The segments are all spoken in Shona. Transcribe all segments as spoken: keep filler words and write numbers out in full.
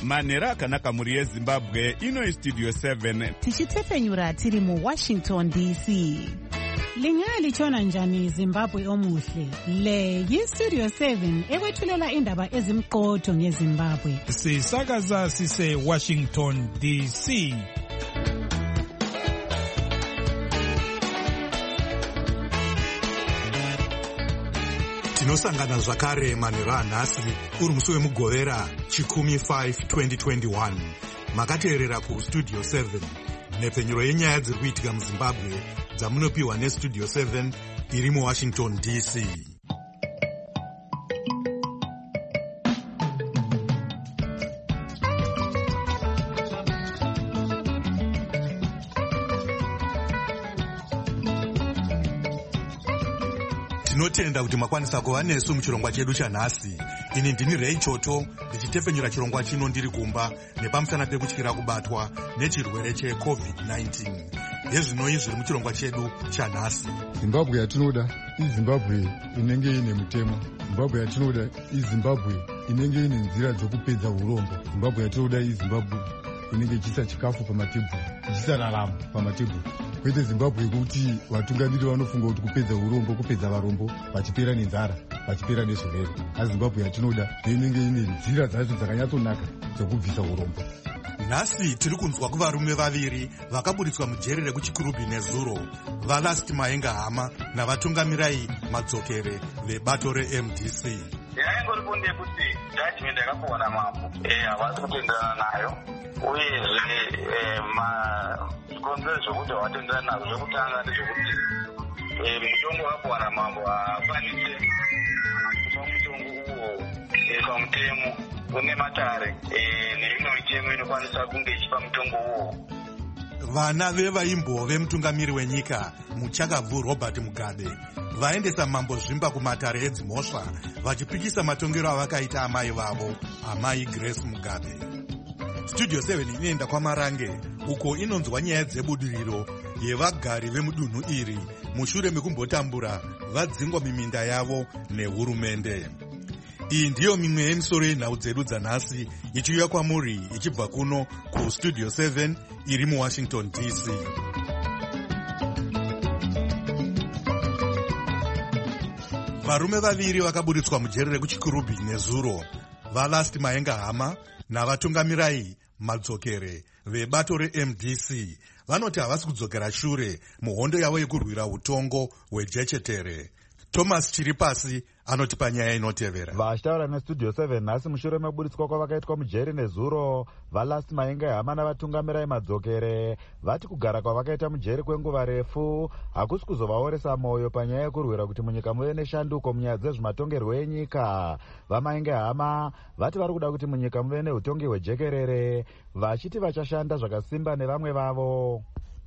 manhero akanaka mhuri yezimbabwe. Ino Studio seven tichitepfenyura tiri muWashington D C. Lingalitshona njani Zimbabwe omuhle? Le yiStudio seven ekwethulela indaba ezimqotho ngeZimbabwe. Sisakaza sise Washington D C. Tinosangana zvakare manhero anhasi uri musi wemugovera chikumi five twenty twenty-one. Makateerera kuStudio seven, nhepfenyuro yenyaya dziri kuitika muZimbabwe dzamunopiwa neStudio seven iri muWashington D C. Tinotenda kuti makwanisa kuva nesu muchirongwa chedu chanhasi. Ini ndini Ray Choto ndichitepfenyura chirongwa chino ndiri kumba nepamusana pekutyira kubatwa nechirwere checovid nineteen. Yezvinoi zviri muchirongwa chedu chanhasi. Zimbabwe yatinoda iZimbabwe inenge ine mutemo. Zimbabwe yatinoda iZimbabwe inenge ine nzira dzokupedza urombo. Zimbabwe yatinoda iZimbabwe inenge ichiisa chikafu pamatebhuru, ichiisa raramo pamatebhuru. Kwete Zimbabwe yekuti vatungamiri vanofunga kuti kupedza urombo, kupedza varombo, vachipera nenzara, vachipera nezvirwere. Asi Zimbabwe yatinoda inenge ine nzira dzacho dzakanyatsonaka dzokubvisa urombo. Nhasi tiri kunzwa kuvarume vaviri vakaburitswa mujere rekuchikurubhi nezuro, vaLast Maenga Hama navatungamirai madzokere vebato reM D C. Yaingori kunde kuti judgment yakapuwa namambo havasi kutenderana nayo, uyezve zvikonzero zvokuti havatenderana nazvo zvekutanga ndezvekuti mutongo wakapuwa namambo haakwanise kupa mutongo uwo pamutemo une matare neimwe mitemo inokwanisa kunge ichipa mutongo uwo. Vana vevaimbove mutungamiri wenyika Muchakabvu Robert Mugabe vaendesa mambo zvimba kumatare edzimhosva vachipikisa matongero avakaita amai vavo, amai Grace Mugabe. Studio seven inoenda kwaMarange uko inonzwa nyaya dzebudiriro yevagari vemudunhu iri mushure mekumbotambura vadzingwa miminda yavo nehurumende. Iyi ndiyo mimwe yemisoro yenhau dzedu dzanhasi ichiuya kwamuri ichibva kuno kuStudio seven iri muWashington D C. Varume vaviri vakaburitswa mujere rekuchikurubhi nezuro, vaLast Maenga Hama navatungamirai madzokere vebato reM D C vanoti havasi kudzokera shure muhondo yavo yekurwira utongo hwejechetere. Thomas Chiripasi anoti panyaya inotevera. Vachitaura neStudio seven nhasi mushure meburitswa kwavakaitwa mujeri nezuro, vaLast Maenga Hama navatungamirai madzokere vati kugara kwavakaita mujeri kwenguva refu hakusi kuzovaoresa mwoyo panyaya yekurwira kuti munyika muve neshanduko munyaya dzezvematongerwo enyika. VaMaenga Hama vati vari kuda kuti munyika muve neutongi hwejekerere, vachiti vachashanda zvakasimba nevamwe vavo.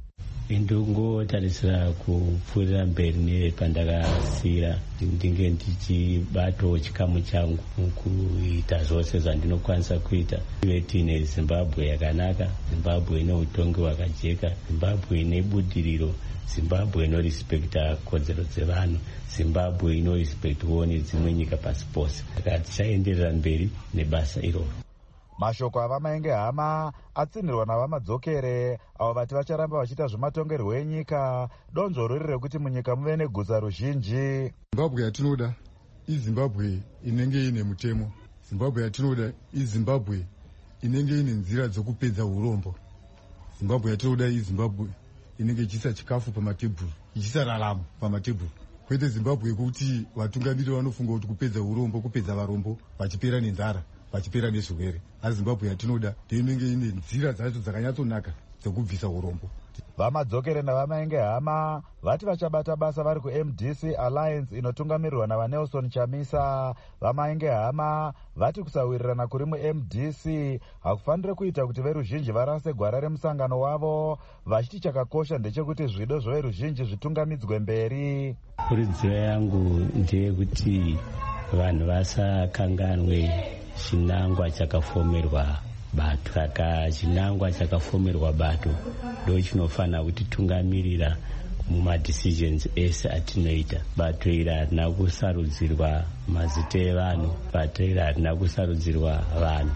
Ndingotarisira kupfuurira mberi nepandakasira, ndinge ndichibato chikamu changu kuita zvose zvandinokwanisa kuita. Tive tiine Zimbabwe yakanaka, Zimbabwe ine utongi hwakajeka, Zimbabwe ine budiriro, Zimbabwe inorespekta kodzero dzevanhu, Zimbabwe inorespektwawo nedzimwe nyika pasi pose. Saka tichaenderera mberi nebasa iroro. Mashoko avaMaenga Hama atsinirwa navamadzokere avo vati vacharamba vachiita zvematongerwo enyika, donzvo ruri rekuti munyika muve neguza ruzhinji. Zimbabwe yatinoda iZimbabwe inenge ine mutemo. Zimbabwe yatinoda iZimbabwe inenge ine nzira dzokupedza urombo. Zimbabwe yatinoda iZimbabwe inenge ichiisa chikafu pamatebhuru, ichiisa raramo pamatebhuru. Kwete Zimbabwe yekuti vatungamiri vanofunga kuti kupedza urombo, kupedza varombo, vachipera nenzara, vachipera nezvirwere. Asi Zimbabwe yatinoda inenge ine nzira dzacho dzakanyatsonaka dzokubvisa urombo. VaMadzokere navaMaenga Hama vati vachabata basa vari kuM D C Alliance inotungamirirwa navaNelson Chamisa. VaMaenga Hama vati kusawirirana kuri muM D C hakufanire kuita kuti veruzhinji varase gwara remusangano wavo, vachiti chakakosha ndechekuti zvido zveveruzhinji zvitungamidzwe mberi. Kuridziro yangu ndeyekuti vanhu vasakanganwe chinangwa chakafomerwa bato. Saka chinangwa chakafomerwa bato ndo chinofanira kutitungamirira mumadecisions ese atinoita. Bato iri harina kusarudzirwa mazita evanhu, bato iri harina kusarudzirwa vanhu,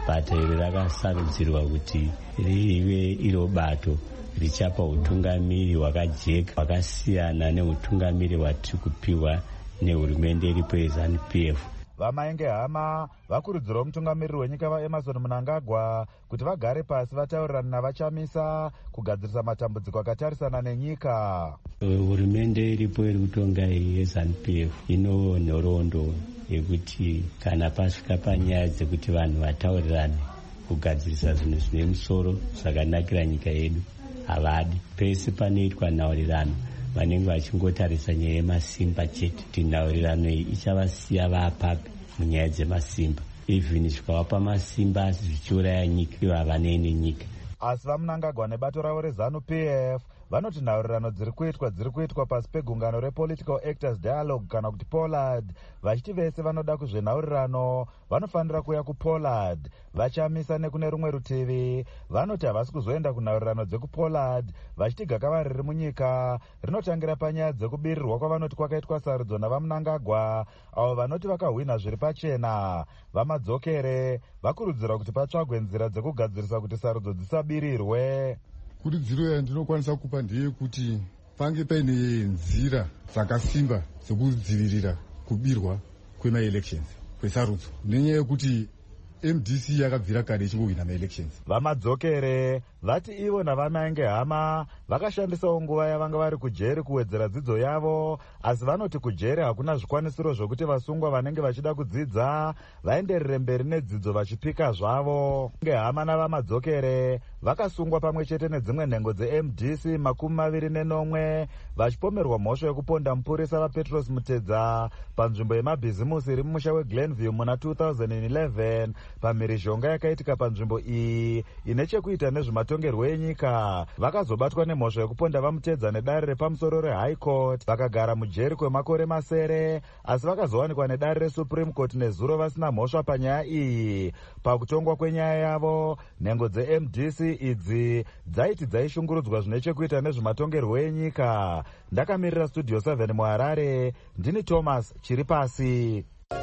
bata iri rakasarudzirwa kuti rive iro bato richapa utungamiri hwakajeka hwakasiyana neutungamiri hwatiri kupiwa nehurumende iripo yeZANU P F. Vamainge hama vakurudzirawo mutungamiriri wenyika vaEmerson Mnangagwa kuti vagare pasi vataurirane navachamisa kugadzirisa matambudziko akatarisana nenyika. Hurumende iripo iri kutonga yeZANU P F ino nhoroondo yekuti kana pasvika panyaya dzekuti vanhu vataurirane kugadzirisa zvinhu zvine musoro zvakanakira nyika yedu havadi. Pese panoitwa nhaurirano vanenge vachingotarisa nyaya yemasimba chete, kuti nhaurirano iyi ichavasiya vapapi munyaya dzemasimba, even zvikavapa masimba asi zvichiuraya nyika ivo havanei nenyika. Asi vaMnangagwa nebato ravo reZANU P F vanoti nhaurirano dziri kuitwa dziri kuitwa pasi pegungano rePolitical Actors Dialogue kana kuti Pollard, vachiti vese vanoda kuzvenhaurirano vanofanira kuuya kuPollard. Vachamisa nekune rumwe rutivi vanoti havasi kuzoenda kunhaurirano dzekuPollard, vachiti gakava riri munyika rinotangira panyaya dzekubirirwa kwavanoti kwakaitwa sarudzo navaMnangagwa, avo vanoti vakahwina zviri pachena. Vamadzokere vakurudzira kuti patsvagwe nzira dzekugadzirisa kuti sarudzo dzisabirirwe. Kurudziro yandinokwanisa kupa ndeyekuti pange paine nzira dzakasimba dzekudzivirira kubirwa kwemaelections kwesarudzo, nenyaya yekuti M D C yakabvira kare ichihwina maelections. Vamadzokere vati ivo navamainge hama vakashandisawo nguva yavanga vari kujeri kuwedzera dzidzo yavo, asi vanoti kujeri hakuna zvikwanisiro zvokuti vasungwa vanenge vachida kudzidza vaenderere mberi nedzidzo vachipika zvavo. Hama navamadzokere vakasungwa pamwe chete nedzimwe nhengo dze-M D C makumi maviri nenomwe vachipomerwa mhosva yekuponda mupurisa vaPetros Mutedza panzvimbo yemabhizimusi iri mumusha weGlenview muna two thousand eleven pamhirizhonga yakaitika panzvimbo iyi ine chekuita nezvematongerwo enyika. Vakazobatwa nemhosva yekuponda vaMutedza nedare repamusoro reHigh Court vakagara mujeri kwemakore masere, asi vakazowanikwa nedare reSupreme Court nezuro vasina mhosva panyaya iyi. Pakutongwa kwenyaya yavo, nhengo dze-M D C idzi dzaiti dzaishungurudzwa zvine chekuita nezvematongerwo enyika. Ndakamirira Studio seven muHarare, ndini Thomas Chiripasi.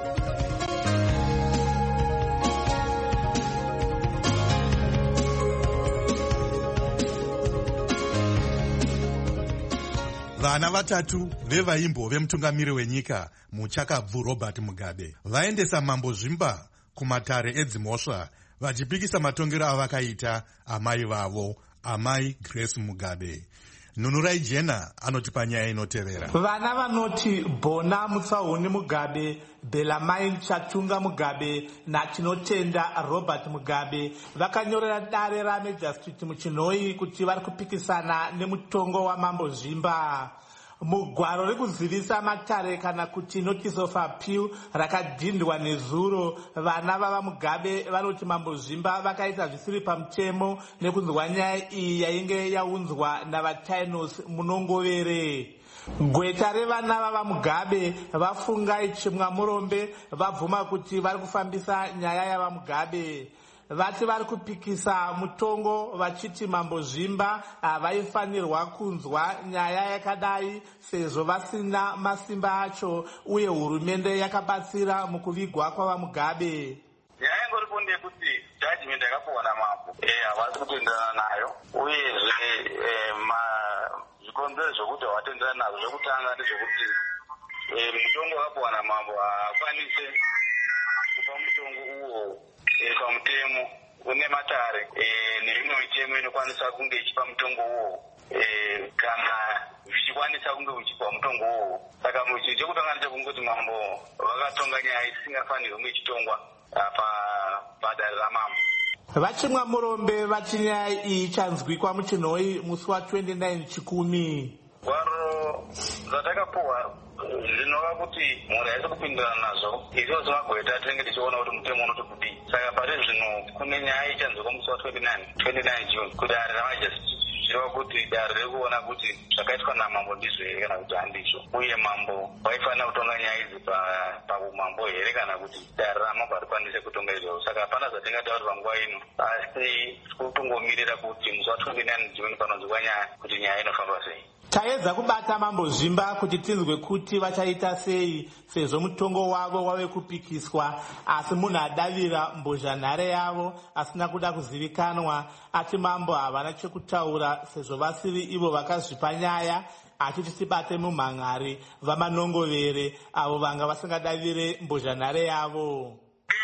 Vana vatatu vevaimbo vemutungamiri wenyika Muchakabvu Robert Mugabe vaendesa mambo zvimba kumatare edzimhosva vachipikisa matongero avakaita amai vavo, amai Grace Mugabe. Nunurai Jena anoti panyaya inotevera. Vana vanoti Bona Mutsauni Mugabe, Belamai Chatunga Mugabe na Chinotenda Robert Mugabe vakanyorera dare raMajor Street muChinoi kuti vari kupikisana nemutongo wamambo zvimba. Mugwaro rekuzivisa matare kana kuti notice of appeal rakadhindwa nezuro, vana vava Mugabe vanoti mambo zvimba vakaita zvisiri pamutemo nekunzwa nyaya iyi yainge yaunzwa navaTainos munongovere. Gweta revana vava Mugabe vafungai Chimwa Murombe vabvuma kuti vari kufambisa nyaya yava Mugabe. Vati vari kupikisa mutongo vachiti mambo zvimba havaifanirwa kunzwa nyaya yakadai sezvo vasina masimba acho uye hurumende yakabatsira mukuvigwa kwava Mugabe. Nyaya ingoripo ndeyekuti judgment yakapuwa namambo havasi kutenderana nayo, uyezve zvikonzero zvokuti havatenderani nazvo zvekutanga ndezvekuti mutongo wakapuwa namambo haakwanise kupa mutongo uwo pamutemo une matare neimwe mitemo inokwanisa kunge ichipa mutongo uwo kana zvichikwanisa kunge uchipa mutongo uwo. Saka muchi chekutanga ndechekungoti mambo vakatonga nyaya isingafanirwi kunge ichitongwa padare ramambo. Vachimwa Murombe vati nyaya iyi ichanzwikwa muChinoi musi wa twenty-nine Chikumi. Gwaro zvatakapuwa zvinova kuti mhuri haisi kupindirana nazvo, izvo semagweta tinenge tichiona kuti mutemo unoti kudii. Saka pari zvino kune nyaya ichanzwikwa musi wa twenty-nine June kudare raMajor zvireva kuti dare riri kuona kuti zvakaitwa namambo ndizvo here kana kuti handizvo, uye mambo waifanira kutonga nyaya idzi paumambo here kana kuti dare ramambo harikwanise kutonga izvozvo. Saka hapana zvatingataura panguva ino, asi kutongomirira kuti musi wa twenty-nine June panonzwikwa nyaya kuti nyaya inofamba sei. taedza kubata mambozvimba kuti tinzwe kuti vachaita sei sezvo mutongo wavo wave kupikiswa, asi munhu adavira mbozhanhare yavo asina kuda kuzivikanwa ati mambo havana chekutaura sezvo vasiri ivo vakazvipa nyaya, achiti tibate mumhan'ari vamanongovere avo vanga vasingadavire mbozhanhare yavo.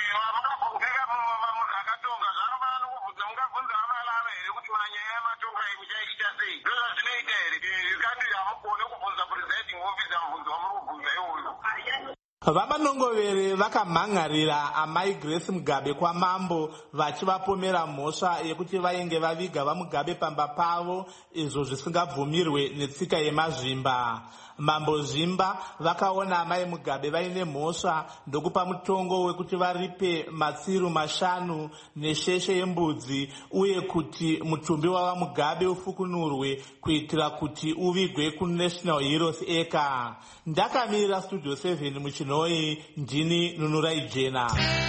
Vamanongovere vakamhan'arira amai Grace Mugabe kwamambo vachivapomera mhosva yekuti vainge vaviga vaMugabe pamba pavo, izvo zvisingabvumirwe netsika yemazvimba. Mambo Zvimba vakaona amai Mugabe vaine mhosva ndokupa mutongo wekuti varipe matsiru mashanu nesheshe yembudzi uye kuti mutumbi wava Mugabe ufukunurwe kuitira kuti uvigwe kuNational Heroes Acre. Ndakamirira Studio seven muchinoi, ndini Nunurai Jena.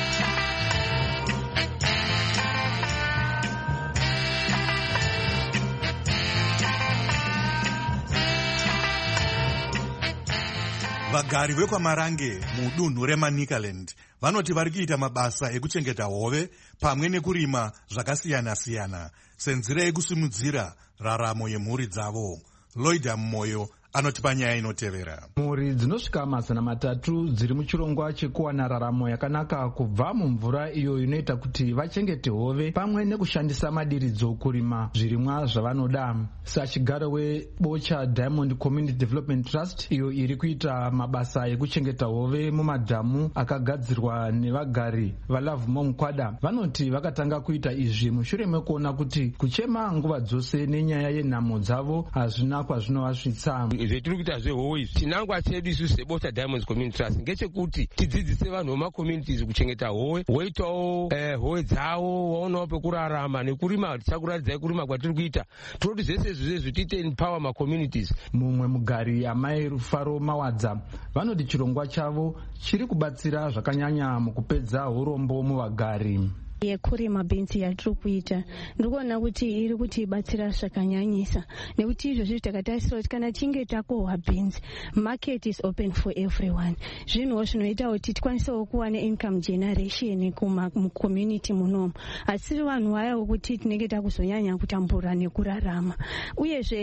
Vagari vekwamarange mudunhu reManicaland vanoti vari kuita mabasa ekuchengeta hove pamwe nekurima zvakasiyana-siyana senzira yekusimudzira raramo yemhuri dzavo. Loida Moyo anotipa nyaya inotevera. Mhuri dzinosvika mazana matatu dziri muchirongwa chekuwana raramo yakanaka kubva mumvura iyo inoita kuti vachengete hove pamwe nekushandisa madiridzo kurima zvirimwa zvavanoda. Sachigaro webocha Diamond Community Development Trust iyo iri kuita mabasa ekuchengeta hove mumadhamu akagadzirwa nevagari vaLove More Mukwada vanoti vakatanga kuita izvi mushure mekuona kuti kuchema nguva dzose nenyaya yenhamo dzavo hazvina kwazvinovasvitsa. Zvetiri kuita zvehowe izvi chinangwa chedu isu sebota Diamonds Community Trust ngechekuti tidzidzise vanhu vemacommunities kuchengeta howe, woitawo eh, howe dzavo waonawo pekurarama nekurima. Tichakuratidzai kurima kwatiri kuita, tinoti zvese izvi zvitiite empower macommunities. Mumwe mugari amai Rufaro Mawadza vanoti chirongwa chavo chiri kubatsira zvakanyanya mukupedza urombo muvagari. Yekurima bhenzi yatiri kuita ndikuona kuti iri kutibatsira zvakanyanyisa, nekuti izvozvi takatarisira kuti kana tinge takohwa bhenzi, market is open for everyone. Zvinhuwo zvinoita kuti tikwanisewo kuwana income generation mucommunity munomu, asi vanhu vaya kuti tinenge takuzonyanya kutambura nekurarama. Uyezve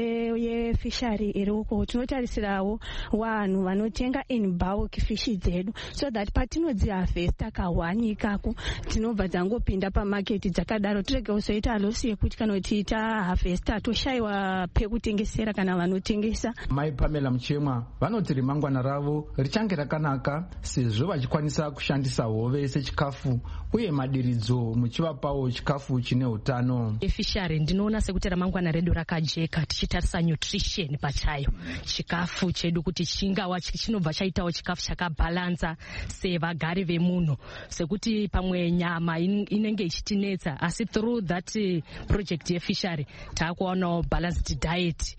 yefishari iri uko tinotarisirawo vanhu vanotenga in bulk fishi dzedu, so that patinodzihavhesta kahwanikako tinobva dzangopinda pamaketi dzakadaro, tirege kuzoita halosi yekuti kana kuti tahavhesta toshayiwa pekutengesera kana vanotengesa. Mai Pamela Muchemwa vanoti remangwana ravo richange rakanaka sezvo vachikwanisa kushandisa hove sechikafu uye madiridzo muchivapawo chikafu chine utano. Efishari ndinoona sekuti ramangwana redu rakajeka tichitarisa nutrition pachayo, chikafu chedu kuti chingawa chinobva chaitawo chikafu chakabalansa sevagari vemunhu, sekuti pamwe nyama inenge ichitinetsa, asi through that project yefishari taakuwanawo balanced diet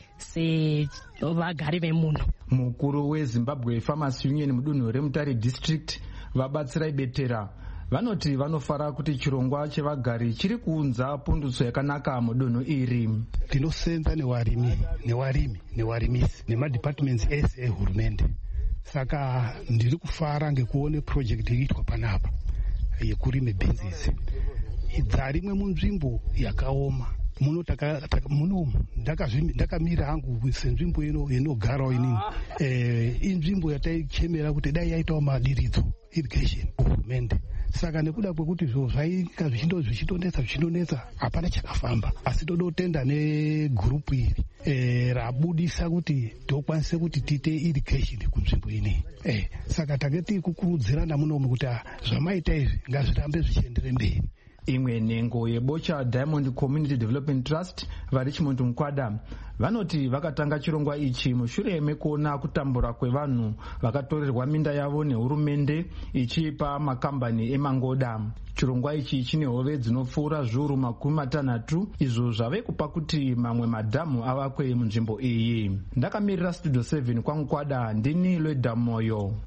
sevagari vemunhu. Mukuru weZimbabwe Farmers Union mudunhu reMutare District vabatsirai Betera vanoti vanofara kuti chirongwa chevagari chiri kuunza pundutso yakanaka mudunhu iri. Tinosenza newarimi newarimi newarimisi nemadepartments ese ehurumende, saka ndiri kufara ngekuone project iriitwa panapa yekurime bhenzi. Idzarimwe munzvimbo yakaoma muno muno ndakamira hangu senzvimbo ino inogarawo inini eh inzvimbo yataichemera kuti dai yaitawo madiridzo irrigation hurumende. Saka nekuda kwekuti zvo zvaika zvichindo zvichitondetsa zvichitondetsa hapana chakafamba, asi toda kutenda negroup iri eh rabudisa kuti tokwanisa kuti tiite irrigation kunzvimbo ine. Eh saka takati kukurudzirana muno kuti zvamaita izvi ngazvirambe zvichiendere mberi. Imwe nhengo yebocha Diamond Community Development Trust vari Richmond Mukwada vanoti vakatanga chirongwa ichi mushure mekuona kutambura kwevanhu vakatorerwa minda yavo nehurumende ichipa makambani emangoda. Chirongwa ichi chine hove dzinopfuura zviuru makumi matanhatu izvo zvave kupa kuti mamwe madhamu avakwe munzvimbo iyi. Ndakamirira Studio seven kwaMukwada, ndini Loida Moyo.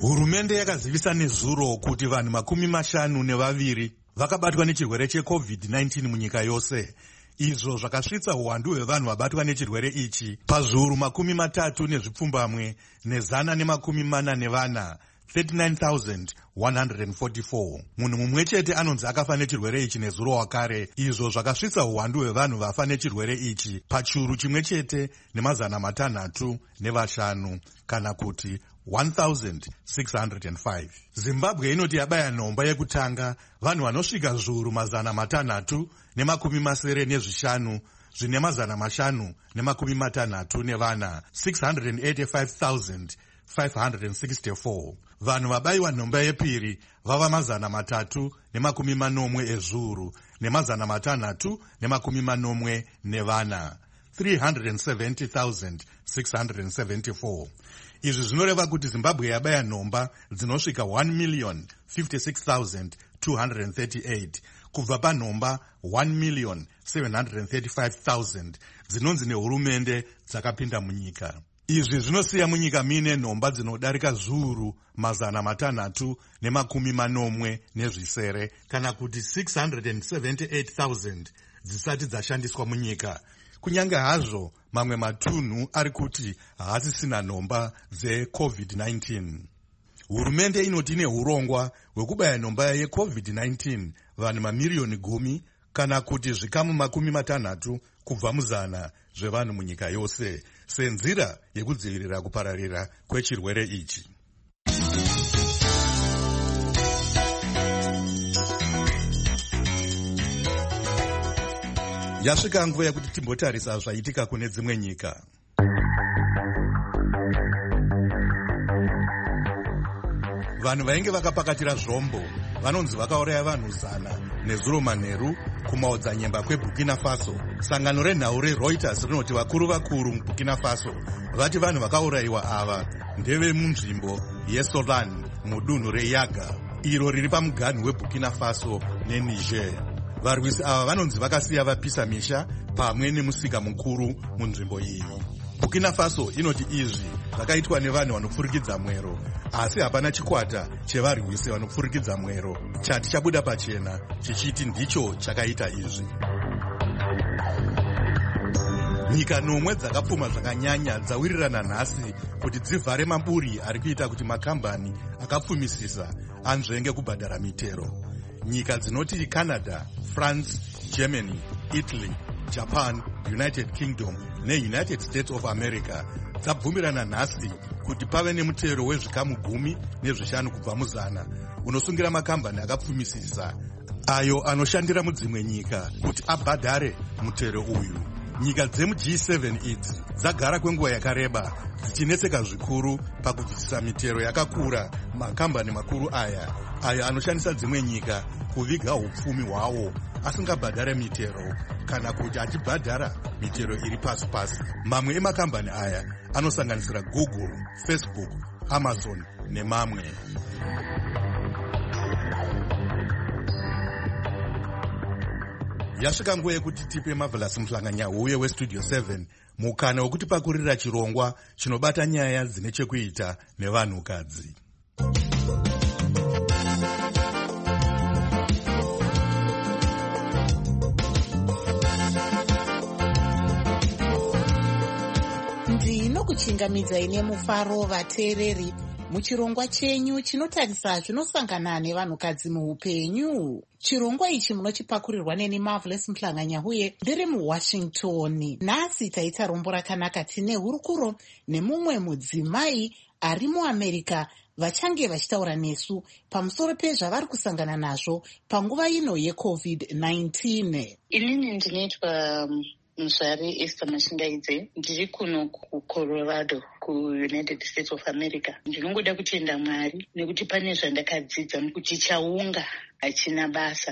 Hurumende yakazivisa nezuro kuti vanhu makumi mashanu nevaviri vakabatwa nechirwere checovid nineteen munyika yose. Izvo zvakasvitsa uwandu hwevanhu vabatwa nechirwere ichi pazviuru makumi matatu nezvipfumbamwe nezana nemakumi mana nevana, thirty-nine thousand one hundred forty-four. Munhu mumwe chete anonzi akafa nechirwere ichi nezuro wakare. Izvo zvakasvitsa uwandu hwevanhu vafa nechirwere ichi pachiuru chimwe chete nemazana matanhatu nevashanu, kana kuti one thousand six hundred five. Zimbabwe inoti yabaya nhomba yekutanga vanhu vanosvika zviuru mazana matanhatu nemakumi masere nezvishanu zvine mazana mashanu nemakumi matanhatu nevana, six hundred eighty-five thousand five hundred sixty-four. Vanhu vabayiwa nhomba yepiri vava mazana matatu nemakumi manomwe ezviuru nemazana matanhatu nemakumi manomwe nevana, three hundred seventy thousand six hundred seventy-four. Izvi zvinoreva kuti Zimbabwe yabaya nhomba dzinosvika one million fifty-six thousand two hundred thirty-eight kubva panhomba one million seven hundred thirty-five thousand dzinonzi nehurumende dzakapinda munyika. Izvi zvinosiya munyika mine nhomba dzinodarika zviuru mazana matanhatu nemakumi manomwe nezvisere, kana kuti six hundred seventy-eight thousand dzisati dzashandiswa munyika. Kunyange hazvo mamwe matunhu ari kuti haasisina nhomba dzecovid nineteen. Hurumende inoti ine urongwa hwekubaya nhomba yecovid nineteen vanhu mamiriyoni gumi kana kuti zvikamu makumi matanhatu kubva muzana zvevanhu munyika yose senzira yekudzivirira kupararira kwechirwere ichi. Yasvika nguva yekuti timbotarisa zvaitika kune dzimwe nyika. Vanhu vainge vakapakatira zvombo vanonzi vakauraya vanhu zana nezuro manheru kumaodzanyemba kweBurkina Faso. Sangano renhau reReuters rinoti vakuru vakuru muBurkina Faso vati vanhu vakaurayiwa ava ndeve munzvimbo yeSolan mudunhu reYaga iro riri pamuganhu weBurkina Faso neNiger. Varwisi ava vanonzi vakasiya vapisa misha pamwe nemusika mukuru munzvimbo iyi. Burkina Faso inoti izvi zvakaitwa nevanhu vanopfurikidza mwero, asi hapana chikwata chevarwisi vanopfurikidza mwero chati chabuda pachena chichiti ndicho chakaita izvi. Nyika nomwe dzakapfuma zvakanyanya dzawirirana nhasi kuti dzivhare maburi ari kuita kuti makambani akapfumisisa anzvenge kubhadhara mitero. Nyika dzinoti Canada, France, Germany, Italy, Japan, United Kingdom neUnited States of America dzabvumirana nhasi kuti pave nemutero wezvikamu gumi nezvishanu kubva muzana unosungira makambani akapfumisisa ayo anoshandira mudzimwe nyika kuti abhadhare mutero uyu. Nyika dzemu G seven idzi dzagara kwenguva yakareba dzichinetseka zvikuru pakubvisisa mitero yakakura makambani makuru aya ayo anoshandisa dzimwe nyika kuviga upfumi hwawo asingabhadhare mitero kana kuti achibhadhara mitero iri pasi pasi. Mamwe emakambani aya anosanganisira Google, Facebook, Amazon nemamwe. Yasvika nguva yekuti tipe Marvelous Mhlanganyauye weStudio seven mukana wekuti pakurira chirongwa chinobata nyaya dzine chekuita nevanhukadzi. Ndinokuchingamidzai nemufaro vateereri muchirongwa chenyu chinotarisa zvinosangana nevanhukadzi muupenyu. Chirongwa ichi munochipakurirwa neni Marvelous Mhlanganyauye ndiri muWashington. Nhasi taita rombo rakanaka tine hurukuro nemumwe mudzimai ari muAmerica vachange vachitaura nesu pamusoro pezvavari kusangana nazvo panguva ino yecovid nineteen. Inini ndinoitwa Mzvari Esther Mashingaidze, ndiri kuno kuColorado kuUnited States of America. Ndinongoda kutenda Mwari nekuti pane zvandakadzidza kuti chaunga hachina basa,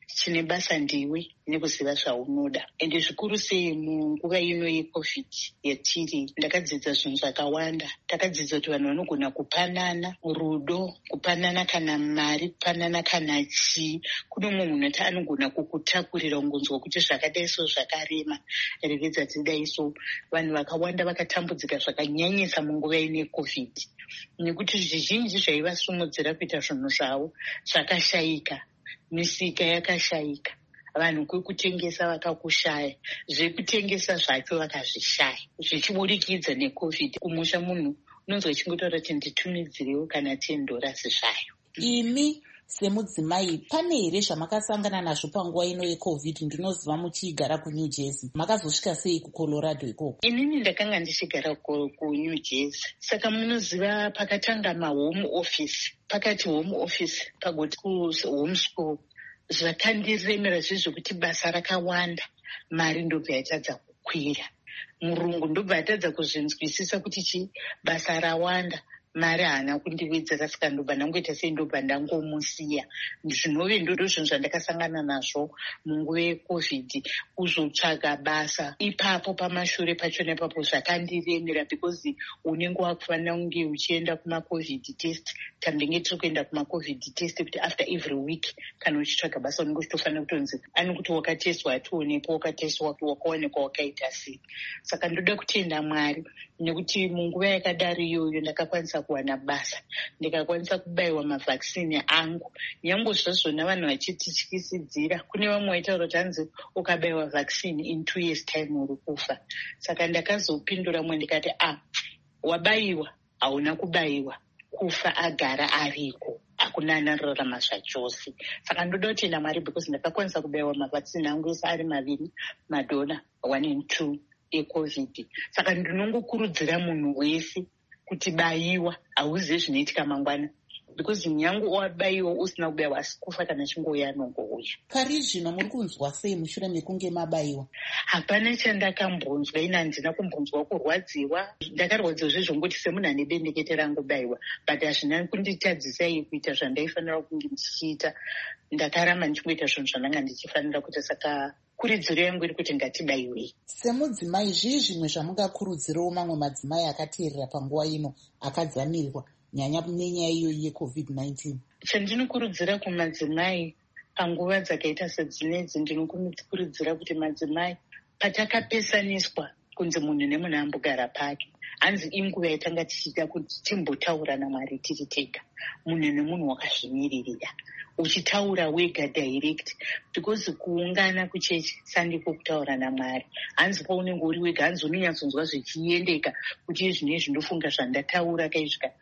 chine basa ndiwe nekuziva zvaunoda. Ende zvikuru sei munguva ino yecovid yatiri, ndakadzidza zvinhu zvakawanda. Takadzidza kuti vanhu vanogona kupanana rudo, kupanana kana mari, kupanana kana chii. Kune mumwe munhu ati anogona kukutakurira ungonzwa kuti zvakadai so zvakarema, revedza dzidai so. Vanhu vakawanda vakatambudzika zvakanyanyisa munguva ino yecovid, nekuti zvizhinji zvaivasumudzira kuita zvinhu zvavo zvakashayika. Misika yakashayika, vanhu kwekutengesa vakakushaya, zvekutengesa zvacho vakazvishaya, zvichiburikidza necovid. Kumusha munhu unonzwa chingotaura kuti nditumidzirewo kana ten dollars zvayo. Imi semudzimai, pane here zvamakasangana nazvo panguva ino yecovid? Ndinoziva muchigara kuNew Jersey, makazosvika sei kuColorado ikoko? Inini ndakanga ndichigara kuNew Jersey, saka munoziva pakatanga mahome office, pakati home office pagoti kuhome school, zvakandiremera zvezvokuti basa rakawanda, mari ndobva yatadza kukwira. Murungu ndobva yatadza kuzvinzwisisa kuti chi basa rawanda, mari haana kundiwedzera, saka ndobva ndangoita sei ndobva ndangomusiya. Zvinove ndodo zvinhu zvandakasangana nazvo munguva yecovid, kuzotsvaga basa ipapo pamashure pachona ipapo zvakandiremera, because unenge wakufanira kunge uchienda kumacovid test. Tambenge tiri kuenda kumacovid test kuti after every week kana uchitsvaga basa unenge uchitofanira kutonzi ani kuti wakateswa ationepo, wakateswa wakaonekwa wakaita sei. Saka ndoda kutenda Mwari nekuti munguva yakadaro iyoyo ndakakwanisa kuwana basa, ndikakwanisa kubayiwa mavhakisini angu. Nyange zvazvona vanhu vachitityisidzira, kune vamwe vaitaura kuti hanzi ukabayiwa vhakisini in two years time uri kufa. Saka ndakazopindura mwe ndikati ah, wabayiwa hauna kubayiwa, kufa agara ariko, hakuna anararama zvachose. Saka ndoda kutenda Mwari because ndakakwanisa kubayiwa mavhakisini angu ese ari maviri, madona one and two ecovid. Saka ndinongokurudzira munhu wese kuti bayiwa, hauzivi zvinoitika mangwana, because nyange wabayiwa usina kubayiwa asi kufa kana chingouya anongouya. Pari zvino muri kunzwa sei mushure mekunge mabayiwa? Hapana chandakambonzwa, ina handina kumbonzwa kurwadziwa. Ndakarwadziwa zvezvo ngoti semunhu ane bendekete rangobayiwa, but hazvina kunditadzisai kuita zvandaifanira kunge ndichiita. Ndakaramba ndichingoita zvinhu zvandanga ndichifanira kuita, saka kuridziro yangu iri kuti ngatibayiwei. Semudzimai, zvii zvimwe zvamungakurudzirawo mamwe madzimai akateerera panguva ino akadzamirirwa nyanya nenyaya iyoyi yecovid nineteen? Chandinokurudzira kumadzimai panguva dzakaita sedzinedzi, ndinokurudzira kuti madzimai, patakapesaniswa kunzi munhu nemunhu ambogara pake, hanzi inguva yatanga tichida kuti timbotaura naMwari tiri tega, munhu nemunhu wakazvimiririra, uchitaura wega direct, because kuungana kuchechi sandiko kutaura naMwari. Hanzi paunenge uri wega, hanzi unonyatsonzwa zvichiendeka kuti zvinezvi ndofunga zvandataura kaizvika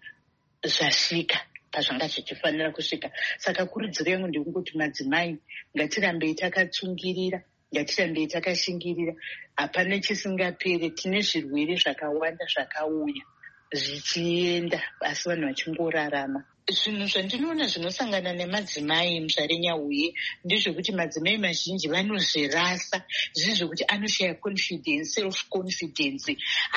zvasvika pazvanga zvichifanira kusvika. Saka kurudziro yangu ndekungoti madzimai, ngatirambei takatsungirira, ngatirambei takashingirira. Hapana chisingapere, tine zvirwere zvakawanda zvakauya zvichienda, asi vanhu vachingorarama. Zvinhu zvandinoona zvinosangana nemadzimai muZvarenyahuye ndezvekuti madzimai mazhinji vanozvirasa, zviri zvokuti anoshaya confidence, self confidence,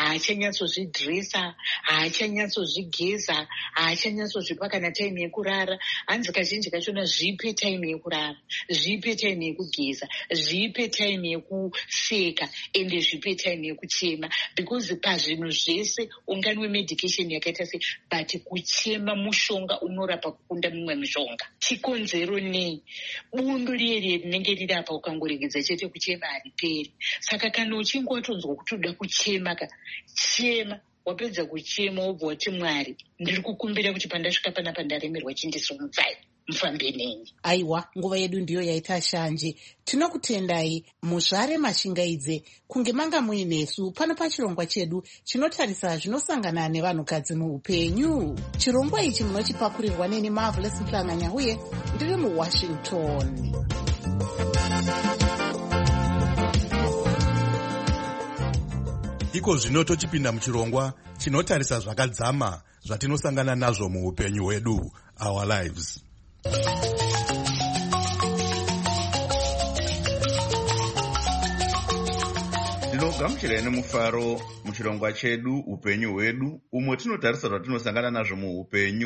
haachanyatsozvidresa, haachanyatsozvigeza, haachanyatsozvipa kana time yekurara. Hanzi kazhinji kachona zvipe time yekurara, zvipe time yekugeza, zvipe time yekuseka, ende zvipe time yekuchema, because pazvinhu zvese unganiwe medication yakaita sei, but kuchema mushonga unorapa kukunda mumwe mushonga. Chikonzero nei? Bundo riye rinenge riri apa, ukangoregedza chete kuchema hariperi. Saka kana uchinge watonzwa kuti uda kuchema ka chema, wapedza kuchema wobva wati Mwari, ndiri kukumbira kuti pandasvika panapa ndaremerwa chindisumudzai, mufambe neni. Aiwa, nguva yedu ndiyo yaita shanje. Tinokutendai Muzvare Mashingaidze kunge manga muinesu pano pachirongwa chedu chinotarisa zvinosangana nevanhukadzi muupenyu. Chirongwa ichi munochipakurirwa neni Marvelous Mhlanga-Nyahuye, ndiri muWashington. Iko zvino tochipinda muchirongwa chinotarisa zvakadzama zvatinosangana nazvo muupenyu hwedu, our lives. Ndinogamuchirai nemufaro muchirongwa chedu upenyu hwedu, umwe tinotarisa zvatinosangana nazvo muupenyu.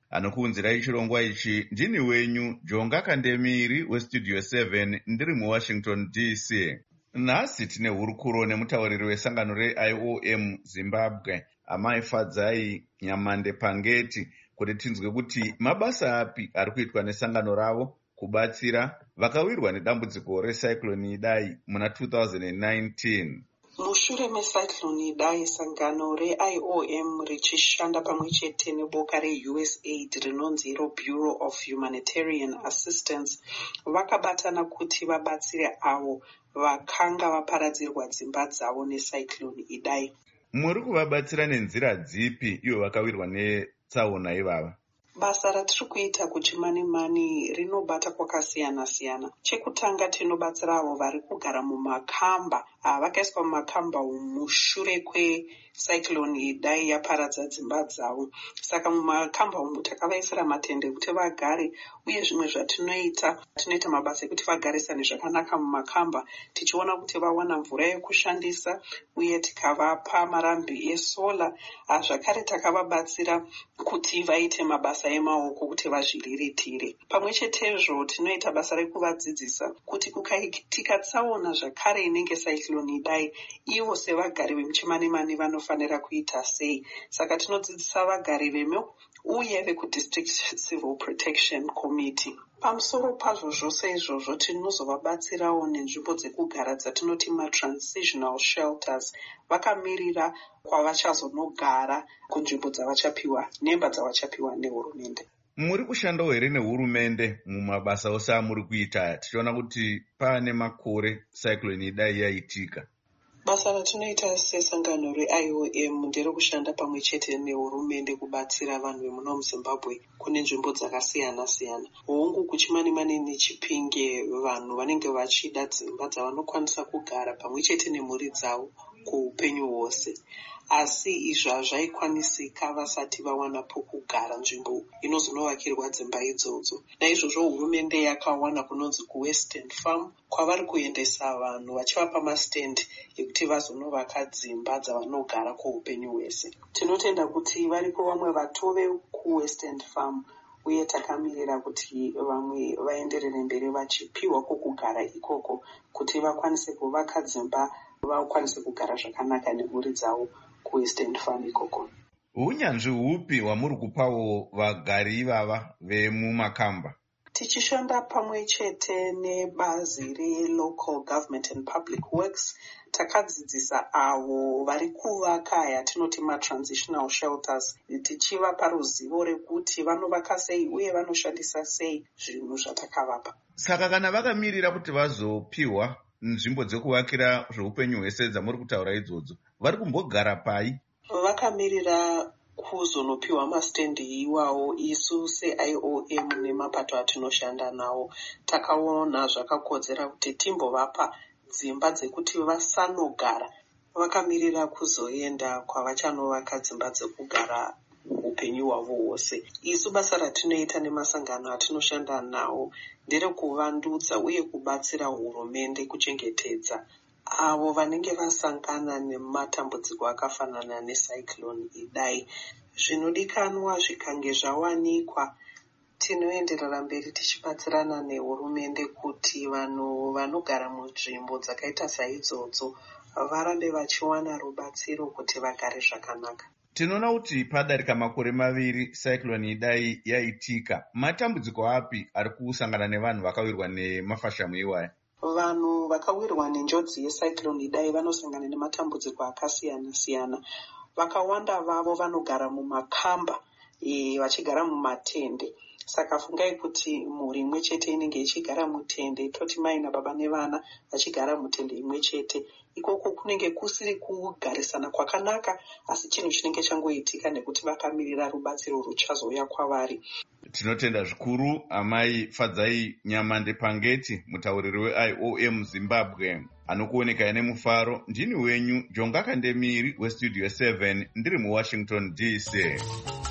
anokuunzirai chirongwa ichi ndini wenyu Jonga Kandemiri westudio seven ndiri muWashington D C. Nhasi tine hurukuro nemutauriri wesangano re-I O M Zimbabwe, Amai Fadzai Nyamande Pangeti, kuti tinzwe kuti mabasa api ari kuitwa nesangano ravo kubatsira vakawirwa nedambudziko recyclone Idai muna two thousand nineteen. Mushure mecyclone Idai, sangano re-I O M richishanda pamwe chete neboka re-U S A I D rinonzi Bureau of Humanitarian Assistance vakabatana kuti vabatsire avo vakanga vaparadzirwa dzimba dzavo necyclone Idai. Muri kuvabatsira nenzira dzipi ivo vakawirwa netsaona ivava? Basa ratiri kuita kuchimani-mani rinobata kwakasiyana-siyana. Chekutanga tinobatsira avo vari kugara mumakamba, vakaiswa mumakamba mushure kwecyclone Idai yaparadza dzimba dzavo. Saka mumakamba umu takavaisira matende kuti vagare, uye zvimwe zvatinoita tinoita mabasa ekuti vagarisane zvakanaka mumakamba, tichiona kuti vawana mvura yekushandisa, uye tikavapa marambi esola. Zvakare takavabatsira kuti vaite mabasa emaoko kuti vazviriritire. Pamwe chetezvo tinoita basa rekuvadzidzisa kuti kukaitika tsaona zvakare inenge cyclone Idai, ivo sevagari vemuchimani-mani vanofanira kuita sei. Saka tinodzidzisa vagari vemo uye vekudistrict civil protection committee. Pamusoro pazvo zvose izvozvo tinozovabatsirawo nenzvimbo dzekugara dzatinoti ma-transitional shelters, vakamirira kwavachazonogara kunzvimbo dzavachapiwa, nemba dzavachapiwa nehurumende. Muri kushandawo here nehurumende mumabasa ose amuri kuita? Tichiona kuti paane makore cyclone Idai yaitika. Basa ratinoita sesangano re-I O M nderekushanda pamwe chete nehurumende kubatsira vanhu vemuno muZimbabwe kune nzvimbo dzakasiyana-siyana. Hongu kuchimani-mani neChipinge, vanhu vanenge vachida dzimba dzavanokwanisa kugara pamwe chete nemhuri dzavo kuupenyu hwose. Asi izvi hazvaikwanisika vasati vawana pokugara, nzvimbo inozonovakirwa dzimba idzodzo. Naizvozvo hurumende yakawana kunonzi kuWestern Farm, kwavari kuendesa vanhu vachivapa mastendi ekuti vazonovaka dzimba dzavanogara kweupenyu hwese. Tinotenda kuti varipo vamwe vatove kuWestern Farm, uye takamirira kuti vamwe vaenderere mberi vachipiwa kwokugara ikoko kuti vakwanise kuvaka dzimba, vakwanise kugara zvakanaka nemhuri dzavo kuWestern Farm ikoko. Unyanzvi hupi hwamuri kupawo vagari ivava vemumakamba? Tichishanda pamwe chete nebazi re-Local Government and Public Works, takadzidzisa avo vari kuvaka yatinoti ma-transitional shelters, tichivapa ruzivo rekuti vanovaka sei uye vanoshandisa sei zvinhu zvatakavapa. Saka kana vakamirira kuti vazopiwa nzvimbo dzekuvakira zveupenyu hwese dzamuri kutaura idzodzo, vari kumbogara pai? Vakamirira kuzonopiwa mastendi iwawo. Isu se-I O M nemapato atinoshanda nawo takaona zvakakodzera kuti timbovapa dzimba dzekuti vasanogara, vakamirira kuzoenda kwavachanovaka dzimba dzekugara upenyu hwavo hwose. Isu basa ratinoita nemasangano atinoshanda nawo nderekuvandudza uye kubatsira hurumende kuchengetedza avo vanenge vasangana nematambudziko akafanana necyclone Idai. Zvinodikanwa zvikange zvawanikwa, tinoenderera mberi tichibatsirana nehurumende kuti vanhu vanogara munzvimbo dzakaita saidzodzo varambe vachiwana rubatsiro kuti vagare zvakanaka. Tinoona kuti padarika makore maviri cyclone Idai yaitika, matambudziko api ari kusangana nevanhu vakawirwa nemafashamu iwaya? Vanhu vakawirwa nenjodzi yecyclone Idai vanosangana nematambudziko akasiyana-siyana. Vakawanda vavo vanogara mumakamba, e, vachigara mumatende. Saka fungai kuti mhuri imwe chete inenge ichigara mutende, toti mai nababa nevana vachigara mutende imwe chete. Ikoko kunenge kusiri kugarisana kwakanaka, asi chinhu chinenge changoitika nekuti vakamirira rubatsiro ruchazouya kwavari. Tinotenda zvikuru Amai Fadzai Nyamande Pangeti, mutauriri we-I O M Zimbabwe. Anokuoneka nemufaro, ndini wenyu Jonga Kandemiri westudio seven ndiri muWashington D C.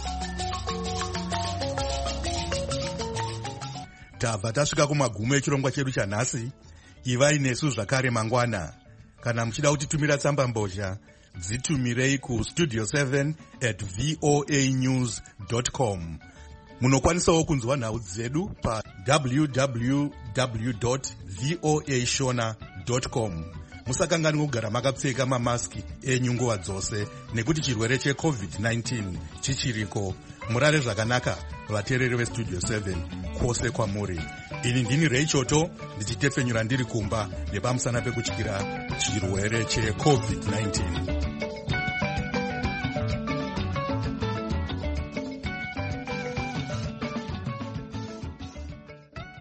Tabva tasvika kumagumo echirongwa chedu chanhasi. Ivai nesu zvakare mangwana. Kana muchida kutitumira tsamba mbozha, dzitumirei ku studio seven at voa news dot com. Munokwanisawo kunzwa nhau dzedu pa w w w dot voa shona dot com. Musakanganwe kugara makapfeka mamaski enyu nguva dzose nekuti chirwere checovid nineteen chichiriko. Murare zvakanaka vateereri vestudio seven kwose kwamuri. Ini ndini Reichoto ndichitepfenyura ndiri kumba nepamusana pekutyira chirwere checovid nineteen.